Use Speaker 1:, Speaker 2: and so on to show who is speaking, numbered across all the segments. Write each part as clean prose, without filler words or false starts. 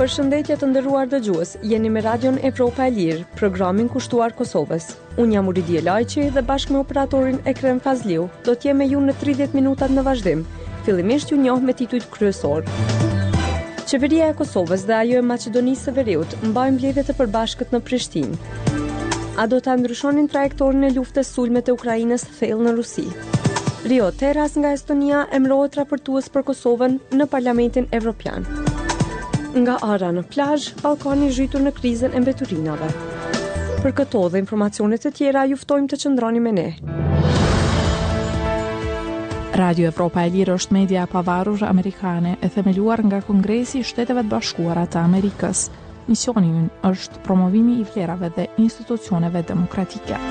Speaker 1: Përshëndetje të nderuar dëgjues, jeni me Radion Evropa e Lirë, programin kushtuar Kosovës. Unë jam Uridia Lajqi dhe bashkë me operatorin Ekrem Fazliu do t'jem me ju në 30 minutat në vazhdim. Fillimisht ju njoh me titujt kryesor. Qeveria e Kosovës dhe ajo e Maqedonisë së Veriut mbajnë mbledhje të përbashkët në Prishtinë. A do ta ndryshonin trajektorin e luftës sulme të Ukrainës thellë në Rusi? Rio Teras nga Estonia emërohet raportues për Kosovën në Parlamentin Evropian. Nga ara në plazh, Ballkani zhytur në krizën e mbeturinave. Për këto dhe informacione të tjera, ju ftojmë të qëndroni me ne.
Speaker 2: Radio Evropa e Lirë është media e pavarur amerikane e themeluar nga Kongresi i Shteteve të Bashkuara të Amerikës. Misioni ynë është promovimi i vlerave dhe institucioneve demokratike.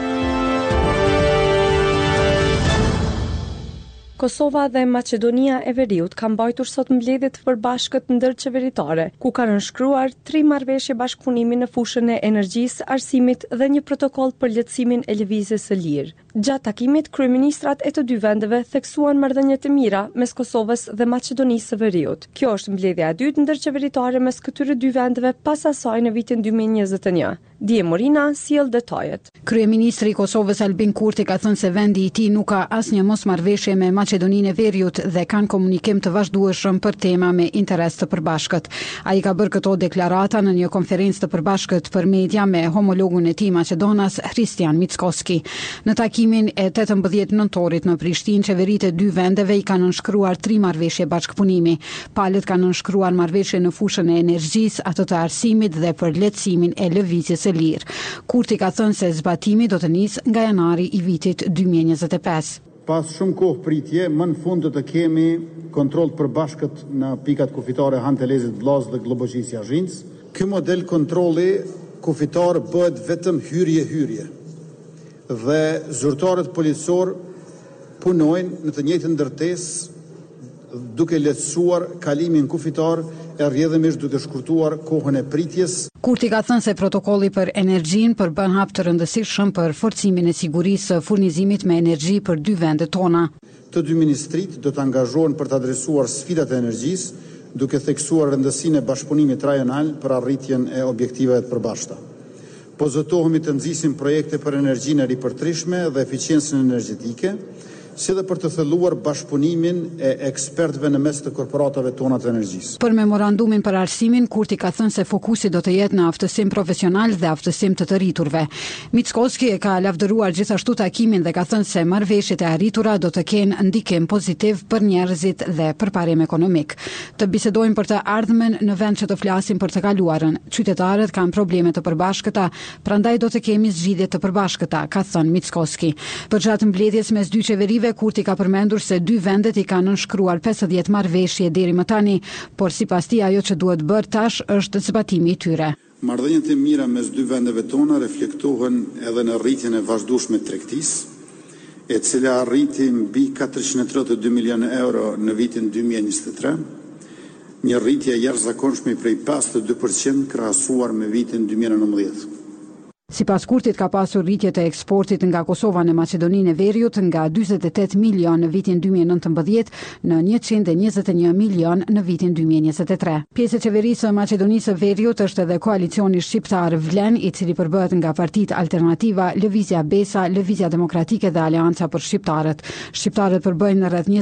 Speaker 1: Kosova dhe Maqedonia e Veriut kanë mbajtur sot mbledhje të përbashkët ndërqeveritare, ku kanë nënshkruar 3 marrëveshje bashkëpunimi në fushën e energjisë, arsimit dhe një protokoll për lehtësimin e lëvizjes së lirë. Gjatë takimit, kryeministrat e të dy vendeve theksuan marrëdhënie të mira mes Kosovës dhe Maqedonisë së Veriut. Kjo është mbledhja e dytë ndërqeveritare mes këtyre dy vendeve pas asaj në vitin 2021. Dije Morina sjell detajet.
Speaker 3: Kryeministri i Kosovës Albin Kurti ka thënë se vendi i tij nuk ka asnjë mosmarrëveshje me Maqedoninë e Veriut dhe kanë komunikim të vazhdueshëm për tema me interes të përbashkët. Ai ka bërë këto deklarata në një konferencë të përbashkët për media me homologun e tij maqedonas Hristijan Mickoski. Në takimin e 18 nëntorit në Prishtinë, qeveritë e dy vendeve i kanë nënshkruar 3 marrëveshje bashkëpunimi. Palët kanë nënshkruar marrëveshje në fushën e energjisë, atë të arsimit dhe për lehtësimin e lëvizjes së lirë. Kurti ka thënë se zbatimi do të nisë nga janari i vitit 2025.
Speaker 4: Pas shumë kohë pritje, më në fund të kemi kontroll përbashkët në pikat kufitare Hantelezit Vllaz dhe Globoshisja Azhinc. Ky model kontrolli kufitar bëhet vetëm hyrje dhe zyrtarët policor punojnë në të njëjtën ndërtesë duke lehtësuar kalimin kufitar e rrjedhimisht duke shkurtuar kohën e pritjes.
Speaker 3: Kurti ka thënë se protokolli për energjinë përbën hap të rëndësishëm për forcimin e sigurisë së furnizimit me energji për dy vendet tona.
Speaker 4: Të dy ministritë do të angazhohen për të adresuar sfidat e energjisë, duke theksuar rëndësinë e bashkëpunimit rajonal për arritjen e objektiveve të përbashkëta. Po zotohemi të nxisim projekte për energjinë e ripërtrishme dhe eficiencën energjetike, si dhe për të thelluar bashkëpunimin e ekspertëve në mes të korporatave tona të energjisë.
Speaker 3: Për memorandumin për arsimin, Kurti ka thënë se fokusi do të jetë në aftësim profesional dhe aftësim të rriturve. Mickoski e ka lavdëruar gjithashtu takimin dhe ka thënë se marrëveshjet e arritura do të kenë ndikim pozitiv për njerëzit dhe për parim ekonomik. Të bisedojmë për të ardhmen në vend që të flasim për të kaluarën. Qytetarët kanë probleme të përbashkëta, prandaj do të kemi zgjidhje të përbashkëta, ka thënë Mickoski. Përgjatë mbledhjes mes dy qeverive, Kurti ka përmendur se dy vendet i kanë nënshkruar 50 marrëveshje deri më tani, por sipas tij ajo që duhet bërë tash është zbatimi i tyre.
Speaker 4: Marrëdhëniet e mira mes dy vendeve tona reflektohen edhe në rritjen e vazhdueshme të tregtisë, e cila arriti mbi 432 milionë euro në vitin 2023, një rritje e jashtëzakonshme prej 52% krahasuar me vitin 2019.
Speaker 3: Sipas Kurtit ka pasur rritje të eksportit nga Kosova në Maqedoninë e Veriut nga 48 milion në vitin 2019 në 121 milion në vitin 2023. Pjesë e qeverisë së Maqedonisë së Veriut është edhe koalicioni shqiptar Vlen, i cili përbëhet nga partitë Alternativa, Lëvizja Besa, Lëvizja Demokratike dhe Aleanca për Shqiptarët. Shqiptarët përbëjnë rreth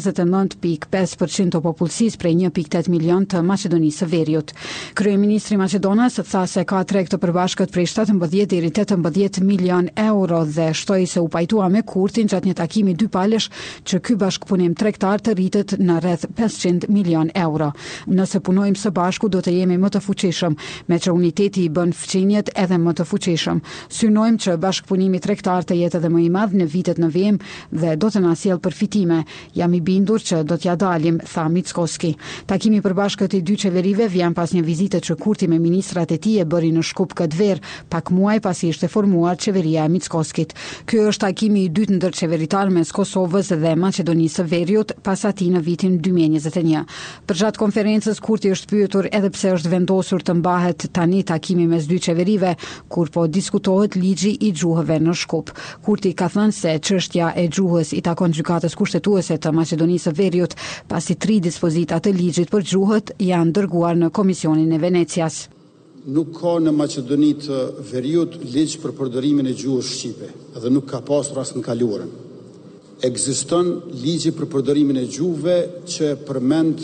Speaker 3: 29.5% të popullsisë prej 1.8 milion të Maqedonisë së Veriut. Kryeministri Maqedonas tha se ka treg të përbashkët prej 17 deri 18 milion euro dhe shtoi se u pajtua me Kurtin gjatë një takimi dypalësh që ky bashkëpunim tregtar të rritet në rreth 500 milion euro. Nëse punojmë së bashku do të jemi më të fuqishëm, me që uniteti i bën fqinjet edhe më të fuqishëm. Synojmë që bashkëpunimi tregtar të jetë edhe më i madh në vitet në vijim dhe do të na sjellë përfitime. Jam i bindur që do t'ja dalim, tha Mickoski. Takimi i përbashkët i dy qeverive vjen pas një vizite që Kurti me ministrat e tij e bëri në Shkup këtë verë, pak muaj pasi ishte formuar qeveria e Mickoskit. Ky është takimi i dytë ndërqeveritar mes Kosovës dhe Maqedonisë së Veriut pas atij në vitin 2021. Përgjatë konferencës Kurti është pyetur edhe pse është vendosur të mbahet tani takimi mes dy qeverive kur po diskutohet ligji i gjuhëve në Shkup. Kurti ka thënë se çështja e gjuhës i takon gjykatës kushtetuese të Maqedonisë së Veriut, pasi 3 dispozita të ligjit për gjuhët janë dërguar në Komisionin e Venecias.
Speaker 4: Nuk ka në Maqedoni të Veriut ligj për përdorimin e gjuhës shqipe, dhe nuk ka pasur as në kaluarën. Ekziston ligji për përdorimin e gjuhëve që përmend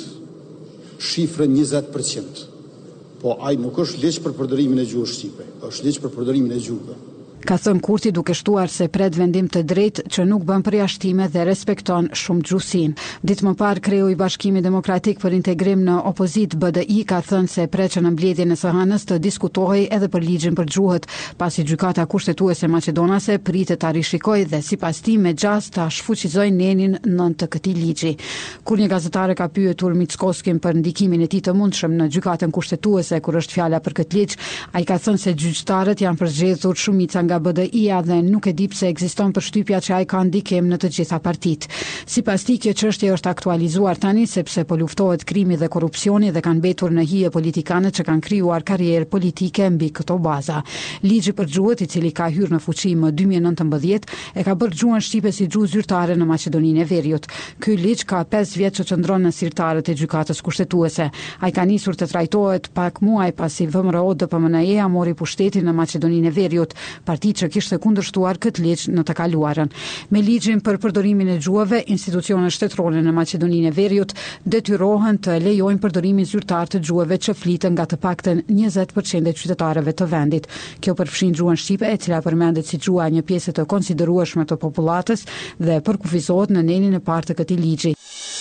Speaker 4: shifrën 20%. Po ai nuk është ligj për përdorimin e gjuhës shqipe, është ligj për përdorimin e gjuhëve.
Speaker 3: Ka thënë Kurti duke shtuar se pret vendim të drejtë që nuk bën përjashtime dhe respekton shumë gjuhësinë. Ditë më parë kreu i Bashkimit Demokratik për Integrim në opozit BDI ka thënë se pret që në mbledhjen e së hënës të diskutohej edhe për ligjin për gjuhët, pasi gjykata kushtetuese maqedonase pritet ta rishikojë dhe sipas tij me gjas ta shfuqizojë nenin nën të këtij ligji. Kur një gazetare ka pyetur Mickoskin për ndikimin e tij të mundshëm në gjykatën kushtetuese kur është fjala për këtë ligj, ai ka thënë se gjyqtarët janë përzgjedhur shumica nga BDI-a dhe nuk e di pse ekziston përshtypja që ai ka ndikim në të gjitha partitë. Sipas tij, kjo çështje është aktualizuar tani sepse po luftohet krimi dhe korrupsioni dhe kanë mbetur në hije politikanët që kanë krijuar karrierë politike mbi këto baza. Ligji për gjuhët, i cili ka hyrë në fuqi më 2019, e ka bërë gjuhën shqipe si gjuhë zyrtare në Maqedoninë e Veriut. Ky ligj ka 5 vjet që qëndron në sirtarët e gjykatës kushtetuese. Ai ka nisur të trajtohet pak muaj pasi VMRO-DPMNE-ja mori pushtetin në Maqedoninë e Veriut, që kishte kundërshtuar këtë ligj në të kaluarën. Me ligjin për përdorimin e gjuhëve, institucionet shtetërore në Maqedoninë e Veriut detyrohen të lejojnë përdorimin zyrtar të gjuhëve që fliten nga të paktën 20% e qytetarëve të vendit. Kjo përfshin gjuhën shqipe, e cila përmendet si gjuha një pjesë të konsiderueshme të popullatës dhe përkufizohet në nenin e parë të këtij ligji.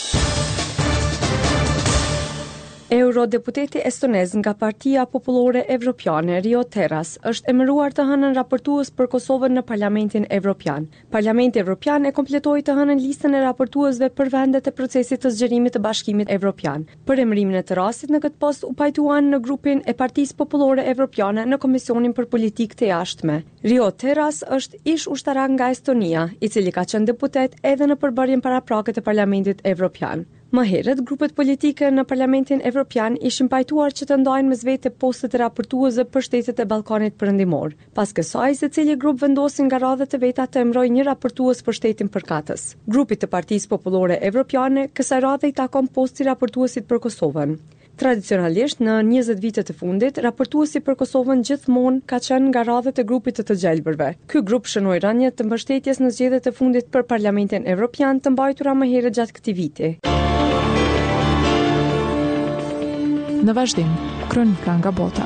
Speaker 1: Eurodeputeti estonez nga Partia Popullore Evropiane, Rio Terras, është emëruar të hënën raportues për Kosovën në Parlamentin Evropian. Parlamenti Evropian e kompletoi të hënën listën e raportuesve për vendet e procesit të zgjerimit të Bashkimit Evropian. Për emërimin e Terrasit në këtë post u pajtuan në grupin e Partisë Popullore Evropiane në Komisionin për Politikë të Jashtme. Rio Terras është ish ushtarak nga Estonia, i cili ka qenë deputet edhe në përbërjen paraprakët e Parlamentit Evropian. Më herët, grupet politike në Parlamentin Evropian ishin pajtuar që të ndajnë mes vete postet e raportuesve për shtetet e Ballkanit Perëndimor. Pas kësaj, secili grup vendosi nga radhët e veta të emërojë një raportues për shtetin përkatës. Grupit të Partisë Popullore Evropiane, kësaj radhe i takon posti raportuesit për Kosovën. Tradicionalisht, në 20 vitet e fundit, raportuesi për Kosovën gjithmonë ka qenë nga radhët e grupit të gjelbërve. Ky grup shënoi rënje të mbështetjes në zgjedhjet e fundit për Parlamentin Evropian të mbajtura më herët gjatë këtij viti.
Speaker 2: Në vazhdim, kronika nga bota.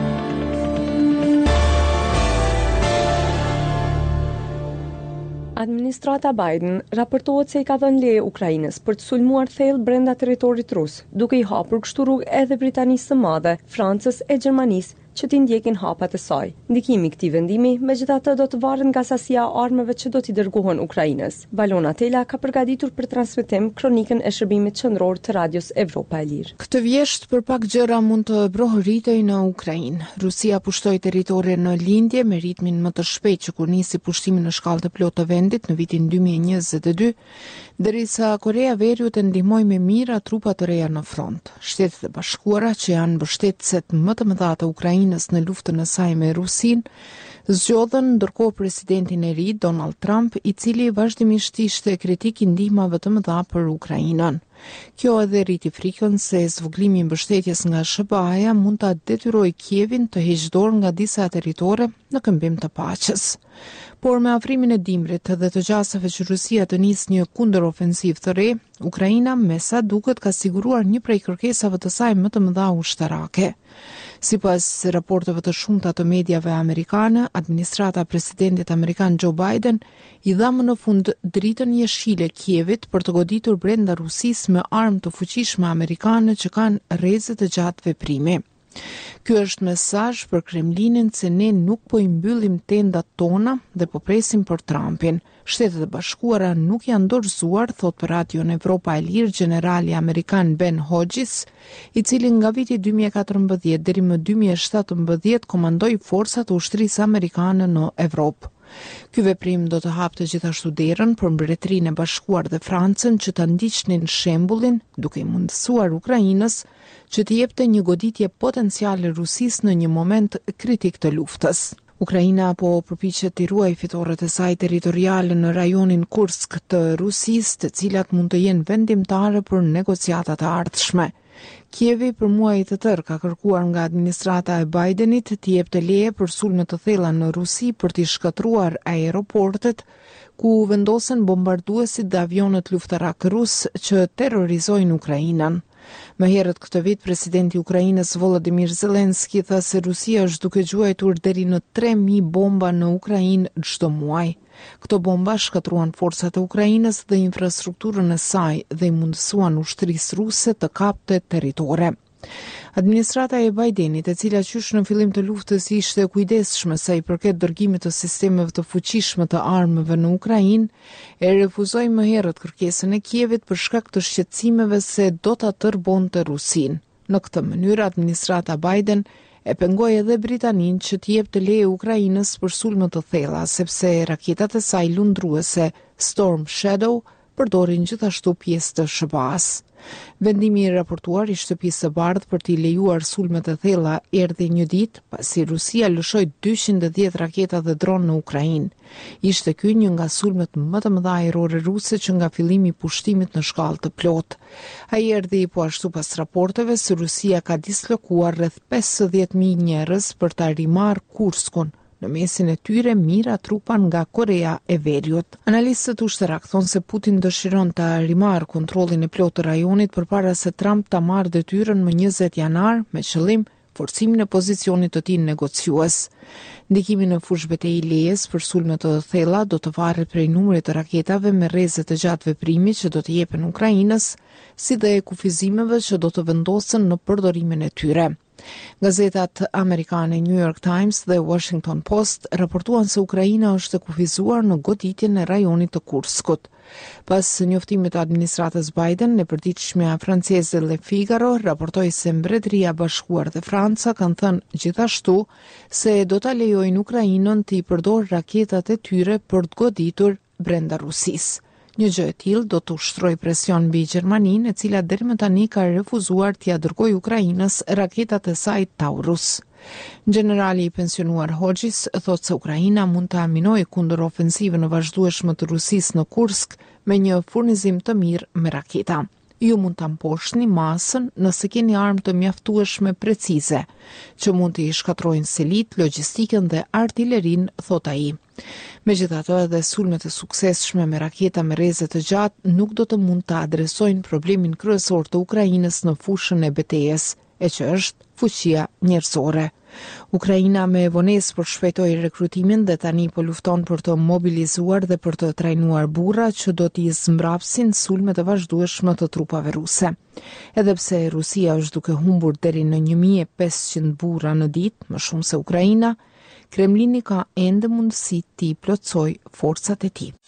Speaker 1: Administrata Biden raportohet se i ka dhënë leje Ukrainës për të sulmuar thellë brenda territorit rus, duke i hapur kështu rrugë edhe Britanisë së Madhe, Francës e Gjermanisë që t'i ndjekin hapat e saj. Ndikimi i këtij vendimi megjithatë do të varet nga sasia e armëve që do t'i dërgohen Ukrainës. Valona Tela ka përgatitur për transmetim kronikën e shërbimit qendror të Radios Evropa e Lirë.
Speaker 5: Këtë vjesht për pak gjëra mund të brohëritej në Ukrainë. Rusia pushtoi territorin në lindje me ritmin më të shpejtë që kur nisi pushtimi në shkallë të plotë të vendit në vitin 2022, derisa Korea e Veriut e ndihmoi me mira trupa të reja në front. Shtetet e Bashkuara, që janë mbështetëset më të mëdha të Ukrainës në luftën e saj me Rusin, zgjodhen ndërkohë presidentin e ri Donald Trump, i cili vazhdimisht ishte kritik i ndihmave të mëdha për Ukrainën. Kjo edhe rriti frikën se zvogëlimi i mbështetjes nga SBA-ja mund ta detyrojë Kievin të heqë dorë nga disa territore në këmbim të paqes. Por me afrimin e dimrit dhe të gjasave që Rusia të nisë një kundërofensiv të re, Ukraina me sa duket ka siguruar një prej kërkesave të saj më të mëdha ushtarake. Sipas raporteve të shumta të mediave amerikane, administrata e presidentit amerikan Joe Biden i dha më në fund dritën jeshile Kievit për të goditur brenda Rusisë me armë të fuqishme amerikane që kanë rreze të gjatë veprimi. Ky është mesazh për Kremlinin se ne nuk po I mbyllim tendat tona dhe po presim për Trumpin. Shtetet e Bashkuara nuk janë dorëzuar, thot për Radion Evropa e Lirë generali amerikan Ben Hodges, I cili nga viti 2014 deri më 2017 komandoi forcat e ushtrisë amerikane në Evropë. Ky veprim do të hapte gjithashtu derën për Mbretërinë e Bashkuar dhe Francën që ta ndiqnin shembullin, duke I mundësuar Ukrainës që të jepte një goditje potenciale Rusisë në një moment kritik të luftës. Ukraina po përpiqet të ruajë fitoret e saj territoriale në rajonin Kursk të Rusisë, të cilat mund të jenë vendimtare për negociatat e ardhshme. Kievi për muaj të tërë ka kërkuar nga administrata e Bidenit të jepte leje për sulme të thella në Rusi për t'i shkatruar aeroportet ku vendosen bombarduesit dhe avionët luftarak rus që terrorizojnë Ukrainën. Më herët këtë vit, presidenti I Ukrainës Volodymyr Zelensky tha se Rusia është duke gjuajtur deri në 3000 bomba në Ukrainë çdo muaj. Këto bomba shkatruan forcat e Ukrainës dhe infrastrukturën e saj dhe I mundësuan ushtrisë ruse të kapte territore. Administrata e Bidenit, e cila qysh në fillim të luftës ishte kujdesshme sa I përket dërgimit të sistemeve të fuqishme të armëve në Ukrainë, e refuzoi më herët kërkesën e Kievit për shkak të shqetësimeve se do ta tërbonte Rusinë. Në këtë mënyrë, administrata Biden e pengoi edhe Britaninë që të jepte leje Ukrainës për sulme të thella, sepse raketat e saj lundruese Storm Shadow përdorin gjithashtu pjesë të SHBA-s. Vendimi I raportuar I Shtëpisë së Bardhë për t'i lejuar sulmet e thella erdhi një ditë pasi Rusia lëshoi 210 raketa dhe dronë në Ukrainë. Ishte ky një nga sulmet më të mëdha ajrore ruse që nga fillimi I pushtimit në shkallë të plotë. Ai erdhi po ashtu pas raporteve se Rusia ka dislokuar rreth 50.000 njerëz për ta rimarrë Kurskun. Në mesin e tyre mira trupa nga Korea e Veriut. Analistët ushtarak thonë se Putin dëshiron ta rimarrë kontrollin e plotë të rajonit përpara se Trump ta marrë detyrën më 20 janar me qëllim forcimin e pozicionit të tij negociues. Ndikimi në fushë betejë lejes për sulme të thella do të varet prej numrit të raketave me rreze të gjatë veprimi që do të jepen Ukrainës, si dhe e kufizimeve që do të vendosen në përdorimin e tyre. Gazetat amerikane New York Times dhe Washington Post raportuan se Ukraina është kufizuar në goditjen e rajonit të Kurskut. Pas njoftimit të administratës Biden, e përditshmja franceze Le Figaro raportoi se Mbretëria e Bashkuar dhe Franca kanë thënë gjithashtu se do ta lejojnë Ukrainën të I përdorë raketat e tyre për të goditur brenda Rusisë. Një gjë e tillë do të ushtrojë presion mbi Gjermaninë, e cila deri më tani ka refuzuar t'ia dërgojë Ukrainës raketat e saj Taurus. Generali I pensionuar Hodges thotë se Ukraina mund të aminojë kundër ofensivën e vazhdueshme të Rusisë në Kursk me një furnizim të mirë me raketa. Ju mund ta mposhtni masën nëse keni armë të mjaftueshme precize, që mund të I shkatrojnë selit, logjistikën dhe artillerinë, thot ai. Megjithatë, edhe sulmet e suksesshme me raketa me rreze të gjatë nuk do të mund të adresojnë problemin kryesor të Ukrainës në fushën e betejës, e që është fuqia njerëzore. Ukraina me vonesë përshpejtoi rekrutimin dhe tani po lufton për të mobilizuar dhe për të trajnuar burra që do t'i zmbrapsin sulmet e vazhdueshme të trupave ruse. Edhe pse Rusia është duke humbur deri në 1500 burra në ditë, më shumë se Ukraina, Kremlini ka ende mundësi t'i plotësoj forcat e tij.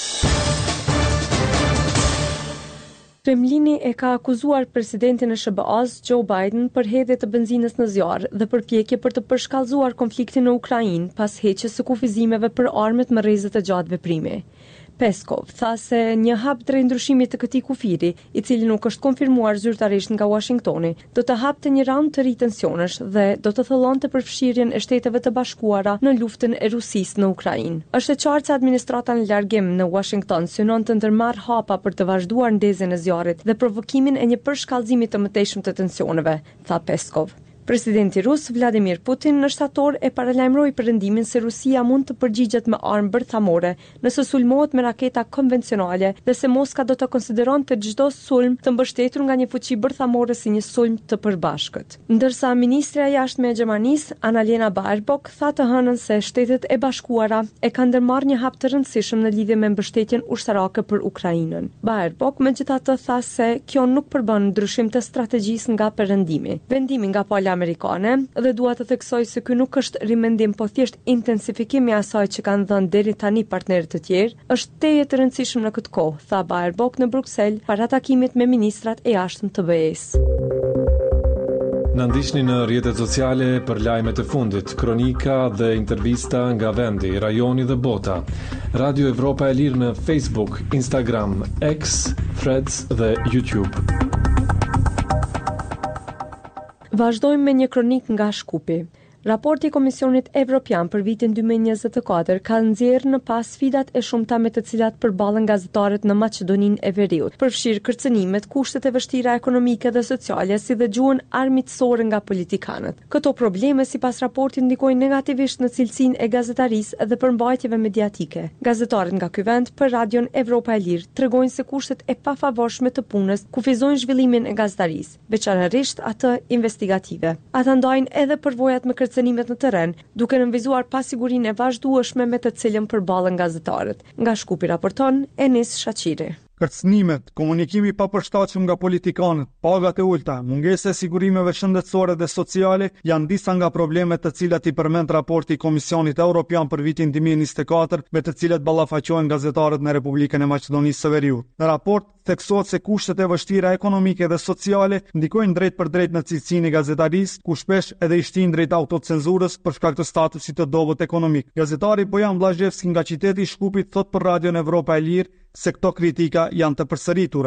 Speaker 1: Kremlini e ka akuzuar presidentin e SBA-s Joe Biden për hedhje të benzinës në zjarr dhe përpjekje për të përshkallëzuar konfliktin në Ukrainë pas heqjes së kufizimeve për armët me rreze të gjatë veprimi. Peskov tha se një hap drejt ndryshimit të këtij kufiri, I cili nuk është konfirmuar zyrtarisht nga Washingtoni, do të hapte një raund të ri tensionesh dhe do të thellonte përfshirjen e Shteteve të Bashkuara në luftën e Rusisë në Ukrainë. Është e qartë se administrata në largim në Washington synon të ndërmarrë hapa për të vazhduar ndezjen e zjarrit dhe provokimin e një përshkallëzimi të mëtejshëm të tensioneve, tha Peskov. Presidenti rus Vladimir Putin në shtator e paralajmëroi perëndimin se Rusia mund të përgjigjet me armë bërthamore nëse sulmohet me raketa konvencionale dhe se Moska do të konsideronte çdo sulm të mbështetur nga një fuqi bërthamore si një sulm të përbashkët. Ndërsa ministra e jashtme e Gjermanisë, Annalena Baerbock, tha të hënën se Shtetet e Bashkuara e kanë ndërmarrë një hap të rëndësishëm në lidhje me mbështetjen ushtarake për Ukrainën. Baerbock megjithatë tha se kjo nuk përbën ndryshim të strategjisë nga perëndimi. Vendimi nga pala amerikane dhe dua të theksoj se ky nuk është rimendim, po thjesht intensifikimi i asaj që kanë dhënë deri tani partnerët të tjerë, është teje të rëndësishëm në këtë kohë, tha Baerbock në Bruksel para takimit me ministrat e jashtëm të BE-s.
Speaker 6: Në ndiqni në rrjetet sociale për lajmet e fundit, kronika dhe intervista nga vendi, rajoni dhe bota. Radio Evropa e Lirë në Facebook, Instagram, X, Threads dhe YouTube.
Speaker 1: Vazhdojmë me një kronik nga Shkupi. Raporti i Komisionit Evropian për vitin 2024 ka nxjerrë në pas sfidat e shumta me të cilat përballen gazetarët në Maqedoninë e Veriut, përfshirë kërcënimet, kushtet e vështira ekonomike dhe sociale, si dhe gjuhën armiqësore nga politikanët. Këto probleme, sipas raportit, ndikojnë negativisht në cilësinë e gazetarisë dhe përmbajtjeve mediatike. Gazetarët nga ky vend për Radion Evropa e Lirë tregojnë se kushtet e pafavorshme të punës kufizojnë zhvillimin e gazetarisë, veçanërisht atë investigative. Ata ndajnë edhe përvojat me kërcënimet në terren, duke nënvizuar pasigurinë e vazhdueshme me të cilën përballen gazetarët. Nga Shkupi raporton Enis Shaqiri.
Speaker 7: Kërcënimet, komunikimi i papërshtatshëm nga politikanët, pagat e ulta, mungesa e sigurimeve shëndetësore dhe sociale janë disa nga problemet të cilat i përmend raporti i Komisionit Evropian për vitin 2024, me të cilat ballafaqohen gazetarët në Republikën e Maqedonisë së Veriut. Në raport theksohet se kushtet e vështira ekonomike dhe sociale ndikojnë drejt për drejt në cilësinë e gazetarisë, ku shpesh edhe i shtin drejt autocenzurës për shkak të statusit të dobët ekonomik. Gazetari Bojan Vllazhevski nga qyteti i Shkupit thot për Radion Evropa e Lirë se këto kritika janë të përsëritura.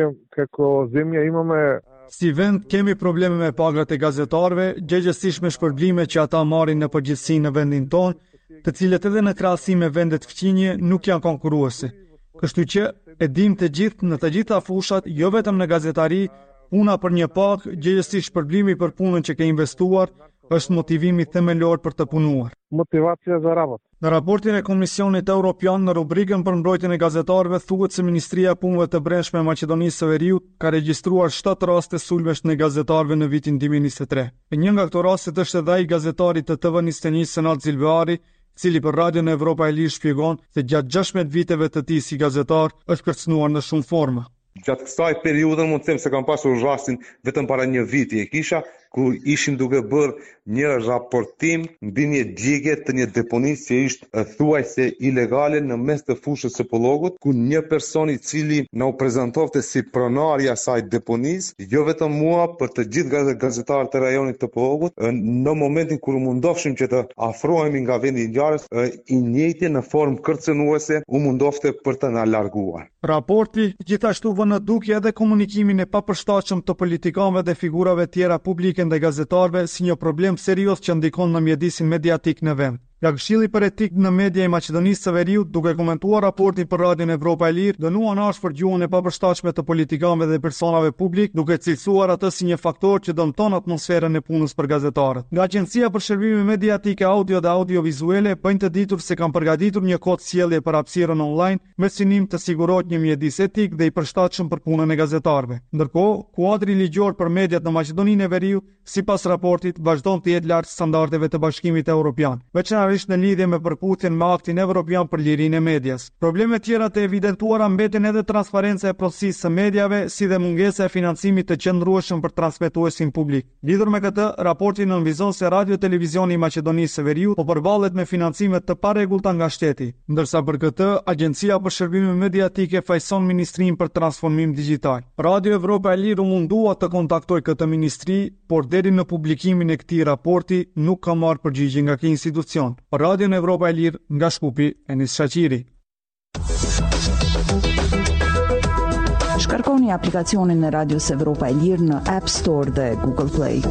Speaker 7: Si vend kemi probleme me pagat e gazetarëve, gjëgjësisht me shpërblime që ata marrin në përgjithësi në vendin tonë, të cilët edhe në krahasim me vendet fqinje nuk janë konkurruese. Kështu që e dim të gjithë në të gjitha fushat, jo vetëm në gazetari, puna për një pagë, gjëgjësisht shpërblimi për punën që ke investuar, është motivimi themelor për të punuar.
Speaker 8: Motivacija za rabot.
Speaker 7: Në raportin e Komisionit Evropian në rubrikën për mbrojtjen e gazetarëve thuhet se Ministria e Punëve të Brendshme e Maqedonisë së Veriut ka regjistruar 7 raste sulmesh në gazetarëve në vitin 2023. E një nga këto raste është edhe ai gazetari të TV21 Senat Zilbeari, cili për Radion Evropa e Lirë shpjegon se gjatë 16 viteve të tij si gazetar është kërcënuar në shumë forma.
Speaker 8: Gjatë kësaj periudhe mund të them se kam pasur rastin vetëm para një viti e kisha, ku ishim duke bërë një raportim mbi një djegje të një deponisë që ishte thuajse ilegale në mes të fushës së Pollogut, ku një person i cili na u prezantonte si pronari i asaj deponisë, jo vetëm mua, për të gjithë gazetarët e rajonit të Pollogut, në momentin kur u mundofshim që të afrohemi nga vendi i ngjarjes, i njëjti në formë kërcënuese u mundofte për të na larguar.
Speaker 7: Raporti gjithashtu vën në dukje edhe komunikimin e papërshtatshëm të politikanëve dhe figurave tjera publike dhe gazetarëve si një problem serioz që ndikon në mjedisin mediatik në vend. Nga Këshilli për Etik në Media i Maqedonisë së Veriut, duke komentuar raportin për Radion Evropa e Lirë, dënuan harsh për gjuhën e papërshtatshme të politikanëve dhe personave publik, duke cilësuar atë si një faktor që dëmton atmosferën e punës për gazetarët. Nga Agjencia për Shërbime Mediatike Audio dhe Audiovizuele bëjnë të ditur se kanë përgatitur një kod sjellje për hapësirën online me synim të sigurohet një mjedis etik dhe i përshtatshëm për punën e gazetarëve. Ndërkohë, kuadri ligjor për mediat në Maqedoninë e Veriut, sipas raportit, vazhdon të jetë lart standardeve të Bashkimit Evropian. Në lidhje me përputhjen me aktin evropian për lirinë e medias. Probleme tjera të evidentuara mbeten edhe transparenca e procesisë së mediave, si dhe mungesa e financimit të qëndrueshëm për transmetuesin publik. Lidhur me këtë, raporti nënvizon se Radio Televizioni i Maqedonisë së Veriut po përballet me financime të parregullta nga shteti, ndërsa për këtë Agjencia për Shërbime Mediatike fajson Ministrinë për Transformim Digjital. Radio Evropa e Lirë mundua të kontaktoj këtë ministri, por deri në publikimin e këtij raporti nuk ka marrë përgjigje nga ky institucion. Për Radion Evropa e Lirë, nga Shkupi, Enis Shaqiri.
Speaker 9: Shkarkoni aplikacionin e Radios Evropa e Lirë në App Store dhe Google Play.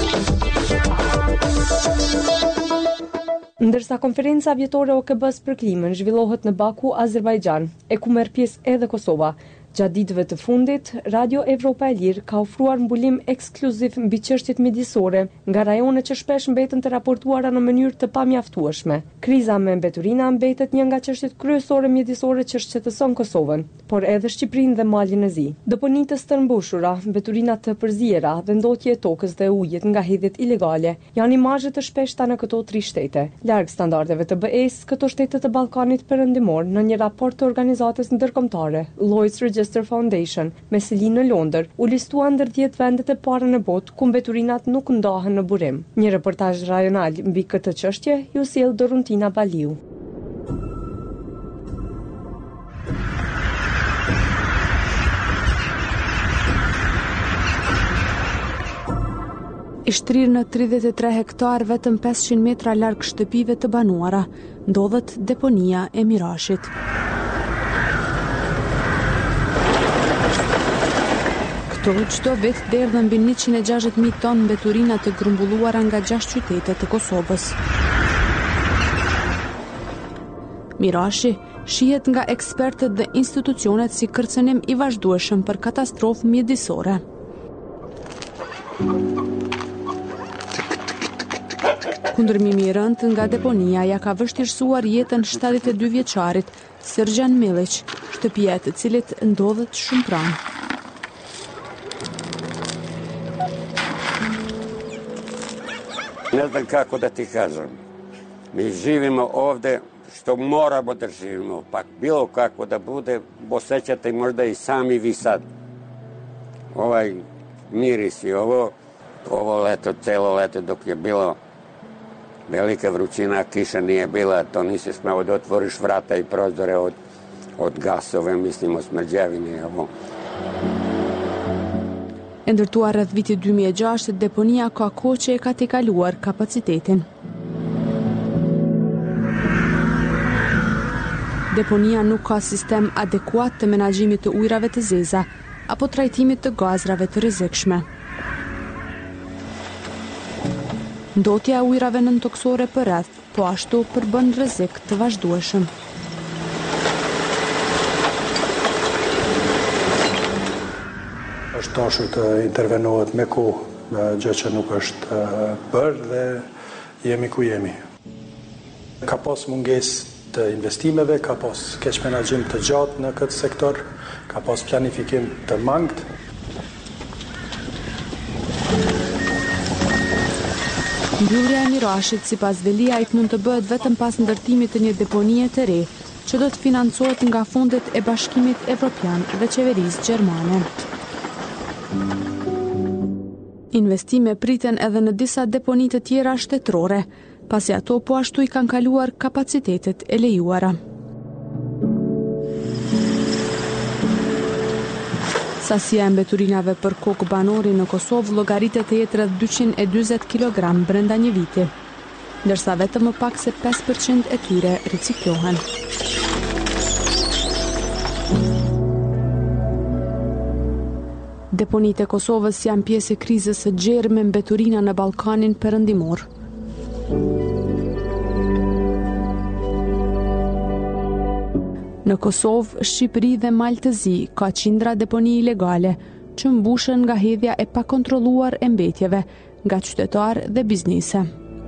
Speaker 1: Ndërsa konferenca vjetore OKB-s për klimën zhvillohet në Baku, Azerbajxhan, e ku merr pjesë edhe Kosova, gjatë ditëve të fundit, Radio Evropa e Lirë ka ofruar mbulim ekskluziv mbi çështjet mjedisore nga rajone që shpesh mbeten të raportuara në mënyrë të pamjaftueshme. Kriza me mbeturina mbetet një nga çështjet kryesore mjedisore që shqetëson Kosovën, por edhe Shqipërinë dhe Malin e Zi. Deponitës të mbushura, mbeturina të përziera dhe ndotje e tokës dhe ujit nga hedhjet ilegale janë imazhe të shpeshta në këto 3 shtete. Larg standardeve të BE-s, këto shtete të Ballkanit Perëndimor në një raport të organizatës ndërkombëtare Lloyd's Register Foundation me seli në Londër u listua ndër 10 vendet e para në botë ku mbeturinat nuk ndahen në burim. Një reportazh rajonal mbi këtë çështje ju sjell Doruntina Baliu.
Speaker 10: I shtrirë në 33 hektar vetëm 500 metra larg shtëpive të banuara, ndodhet deponia e Mirashit. Këto çdo vit derdhen mbi 160.000 ton mbeturina të grumbulluara nga 6 qytete të Kosovës. Mirashi shihet nga ekspertët dhe institucionet si kërcënim i vazhdueshëm për katastrofë mjedisore. Kundërmimi i rënd nga deponia ja ka vështirësuar jetën 72 vjeçarit Sërgjan Milić, shtëpia e të cilit ndodhet shumë pranë.
Speaker 11: Ne znam kako da ti kažem. Mi živimo ovde što moramo da živimo, pa bilo kako da bude, osjećate možda i sami vi sad. Ovaj miris i ovo leto, celo leto dok je bilo velika vrućina, kiša nije bila, to nisi smeo da otvoriš vrata i prozore od gasove, mislimo smrđevine.
Speaker 10: E ndërtuar rreth vitit 2006, deponia ka kohë që e ka tejkaluar kapacitetin. Deponia nuk ka sistem adekuat të menaxhimit të ujrave të zeza apo trajtimit të gazrave të rrezikshme. Ndotja e ujrave nëntoksore për rreth, po ashtu përbën rrezik të vazhdueshëm.
Speaker 12: Është dashur të intervenohet me kohë, gjë që nuk është bërë dhe jemi ku jemi. Ka pas mungesë të investimeve, ka pas keq menaxhim të gjatë në këtë sektor, ka pas planifikim të mangët.
Speaker 10: Mbyllja e Mirashit sipas Veliajt mund të bëhet vetëm pas ndërtimit të një deponie të re, që do të financohet nga fondet e Bashkimit Evropian dhe qeverisë gjermane. Investime priten edhe në disa deponi të tjera shtetërore, pasi ato po ashtu i kanë kaluar kapacitetet e lejuara. Sasia e mbeturinave për kokë banori në Kosovë llogaritet të jetë rreth 240 kg brenda një viti, ndërsa vetëm më pak se 5% e tyre riciklohen. Deponitë e Kosovës janë pjesë e krizës së gjerë me mbeturina në Ballkanin Perëndimor. Në Kosovë, Shqipëri dhe Maltëzi ka qindra deponi ilegale që mbushen nga hedhja e pakontrolluar e mbetjeve nga qytetarë dhe biznise.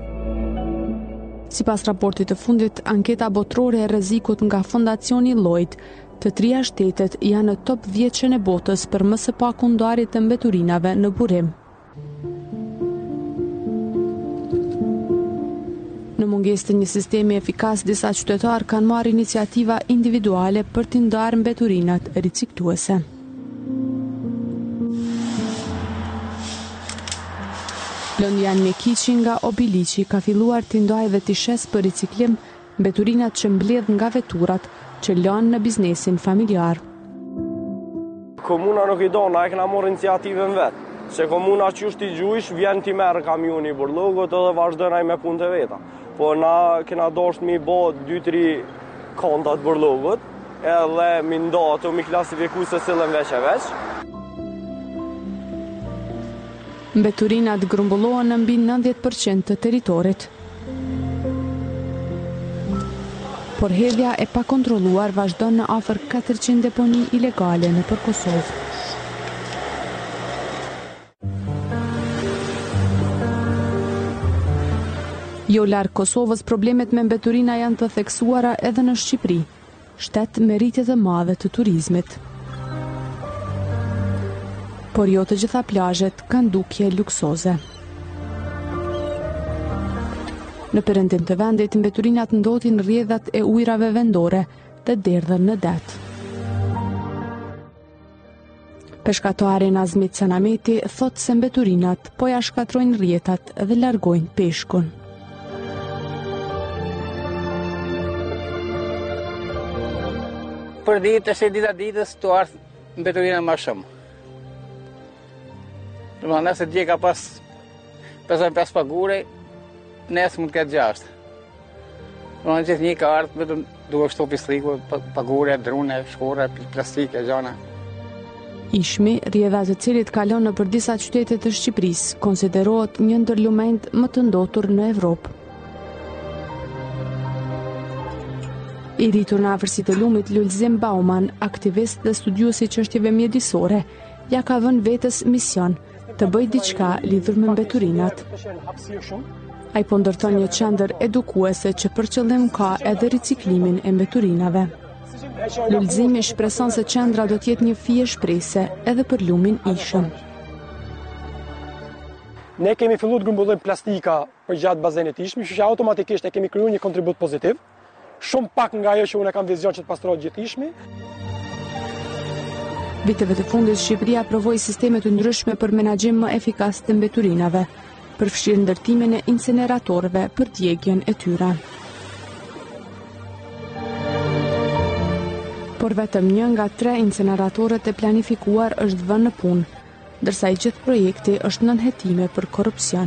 Speaker 10: Sipas raportit të fundit, anketa botërore e rrezikut nga Fondacioni Lloyd, të trija shtetet janë në top 10 e botës për më së paku ndarje të mbeturinave në burim. Në mungesë të një sistemi efikas, disa qytetarë kanë marrë iniciativa individuale për të ndarë mbeturinat ricikluese. Lëndjan Mekiqi nga Obiliqi ka filluar të ndajë dhe të shes për riciklim mbeturinat që mbledh nga veturat që lanë në biznesin familjar.
Speaker 13: Komuna nuk i do, na e kena morë iniciativën vetë. Se komuna që është i gjuish, vjen t'i merë kamioni burlogot edhe vazhdojnë me punë të veta. Po na kena dosht mi bo 2-3 kontat burlogot, edhe mi ndo ato mi klasifiku se sillen veç e veç.
Speaker 10: Mbeturinat grumbullohen në mbi 90% të territorit. Por hedhja e pakontrolluar vazhdon në afër 400 deponi ilegale nëpër Kosovë. Jo larg Kosovës, problemet me mbeturina janë të theksuara edhe në Shqipëri, shtet me rritje të madhe të turizmit. Por jo të gjitha plazhet kanë dukje luksoze. Në perëndim të vendit, mbeturinat ndotin rrjedhat e ujrave vendore dhe derdhen në det. Peshkatari Nazmit Sanameti thot se mbeturinat po ja shkatrojnë rrjetat dhe largojnë peshkun.
Speaker 14: Për ditë e dita ditës të ardhë mbeturina më shumë. Nëse dje ka pas 55 pagure, nesë mund të ketë 6. Gjithë një ka ardhë vetëm duke shto pisliku, pagure, drune, shkore, plastike, gjana.
Speaker 10: Ishmi, rrjedha të cilit kalon në për disa qytete të Shqipërisë, konsiderohet një ndër lumenjt më të ndotur në Evropë. I rritur në afërsitë e lumit, Lulzim Bauman, aktivist dhe studiuesi çështjeve mjedisore, ja ka vënë vetes mision të bëjë diçka lidhur me mbeturinat. Ai po ndërton një qendër edukuese që për qëllim ka edhe riciklimin e mbeturinave. Lulzimi shpreson se qendra do të jetë një fije shprehëse edhe për lumin Ishëm.
Speaker 15: Ne kemi filluar të grumbullim plastika për gjatë bazenit Ishmi, që automatikisht e kemi krijuar një kontribut pozitiv. Shumë pak nga ajo që unë kam vizion që të pastrohet gjithë Ishmi.
Speaker 10: Viteve të fundit Shqipëria provoi sisteme të ndryshme për menaxhim më efikas të mbeturinave, përfshirë ndërtimin e incineratorëve për djegjen e tyre. Por vetëm një nga 3 incineratorët e planifikuar është vënë në punë, ndërsa i gjithë projekti është nën hetime për korrupsion.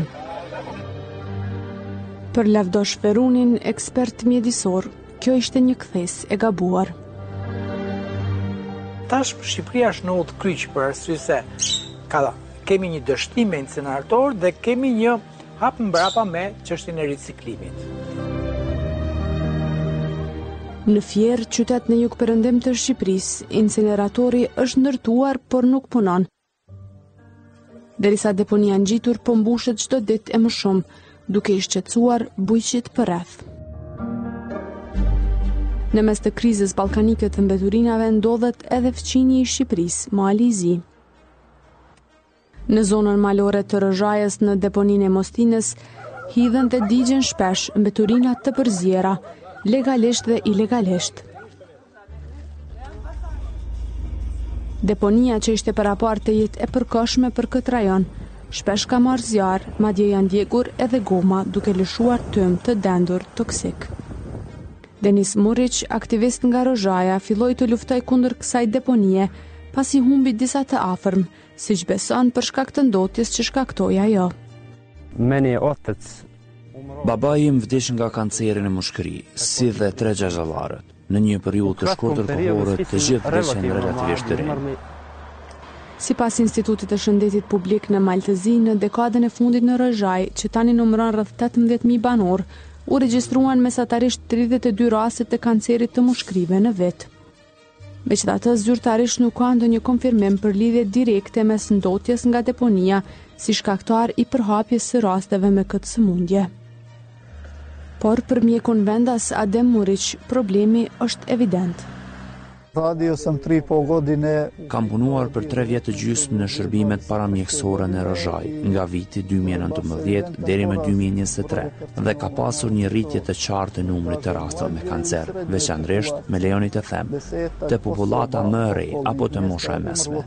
Speaker 10: Për Lavdosh Ferunin, ekspert mjedisor, kjo ishte një kthes e gabuar.
Speaker 16: Tash Shqipëria është në udhë kryq për arsye se kemi një dështim me incinerator dhe kemi një hap mbrapa me çështjen e riciklimit.
Speaker 10: Në Fier, qytet në jugperëndim të Shqipërisë, incineratori është ndërtuar por nuk punon. Derisa deponia ngjitur po mbushet çdo ditë e më shumë, duke i shqetësuar bujqit përreth. Në mes të krizës ballkanike të mbeturinave ndodhet edhe fqinji i Shqipërisë, Mali i Zi. Në zonën malore të Rëzhajës në deponinë e Mostinës, hidhen dhe digjen shpesh mbeturina të përzjera, legalisht dhe ilegalisht. Deponia që ishte parapar të jetë e përkohshme për këtë rajon, shpesh ka marrë zjarr, madje janë djegur edhe goma duke lëshuar tymë të dendur toksik. Denis Murić, aktivist nga Rozhaja, filloi të luftoj kundër kësaj deponie, pasi humbi disa të afërm, siç beson për shkak të ndotjes që shkaktoi ajo.
Speaker 17: Babai im vdiq nga kanceri në mushkëri, si dhe 3 gjashtë. Në një periudhë të shkurtër kohore, të gjithë vdiqën relativisht të rinë.
Speaker 10: Sipas Institutit të Shëndetit Publik në Maltëzi, në dekadën e fundit në Rozhaj, që tani numëron rreth 18.000 banor, u regjistruan mesatarisht 32 raste të kancerit të mushkërive në vit. Megjithatë, zyrtarisht nuk ka ndonjë konfirmim për lidhje direkte mes ndotjes nga deponia si shkaktar i përhapjes së rasteve me këtë sëmundje. Por për mjekun vendas Adem Murić, problemi është evident.
Speaker 17: Kam punuar për 3 vjet të gjysmë në shërbimet paramjekësore në Rozhaj, nga viti 2019 deri më 2023, dhe ka pasur një rritje të qartë të numrit të rasteve me kancer, veçanërisht me lejoni të them, të popullata më e re apo të mosha e mesme.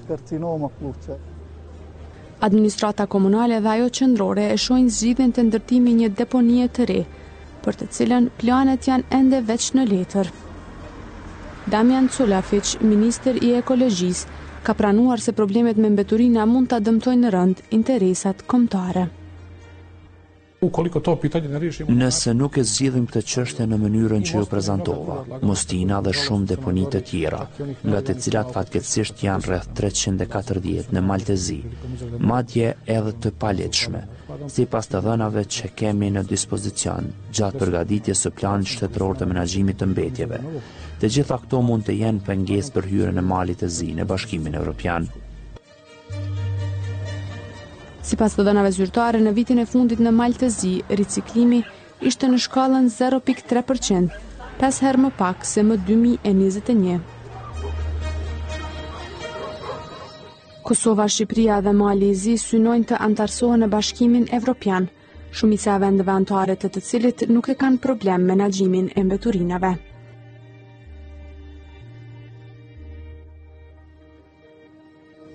Speaker 10: Administrata komunale dhe ajo qendrore e shohin zgjidhjen të ndërtimit një deponie të re, për të cilën planet janë ende veç në letër. Damian Culafic, ministër i ekologjisë, ka pranuar se problemet me mbeturina mund ta dëmtojnë rënd interesat kombëtare.
Speaker 17: Nëse nuk e zgjidhim këtë çështje në mënyrën që ju prezantova, Mostina dhe shumë deponi të tjera, nga të cilat fatkeqësisht janë rreth 340 në Maltëzi, madje edhe të palehtshme, sipas të dhënave që kemi në dispozicion gjatë përgatitjes së planit shtetëror të menaxhimit të mbetjeve. Të gjitha këto mund të jenë pengesë për hyrjen e Malit të Zi në Bashkimin Evropian.
Speaker 10: Sipas të dhënave zyrtare, në vitin e fundit në Malë të Zi, riciklimi ishte në shkallën 0.3%, 5 herë më pak se më 2021. Kosova, Shqipëria dhe Mali i Zi synojnë të antarësohen në Bashkimin Evropian, shumica e vendeve anëtare të cilit nuk e kanë problem me menaxhimin e mbeturinave.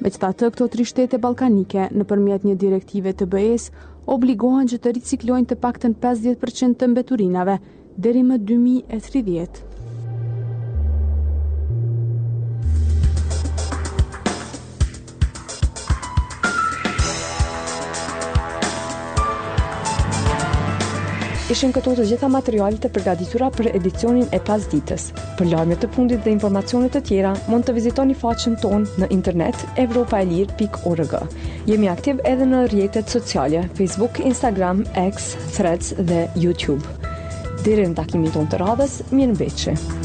Speaker 10: Megjithatë, këto 3 shtete ballkanike nëpërmjet një direktive të BE-s obligohen që të riciklojnë të paktën 50% të mbeturinave deri më 2030.
Speaker 1: Ishin këto të gjitha materialet e përgatitura për edicionin e pasditës. Për lajmet të fundit dhe informacione të tjera, mund të vizitoni faqen tonë në internet evropaelir.org. Jemi aktiv edhe në rrjetet sociale, Facebook, Instagram, X, Threads dhe YouTube. Deri në takimin tonë të radhës, mirëmbëjtje.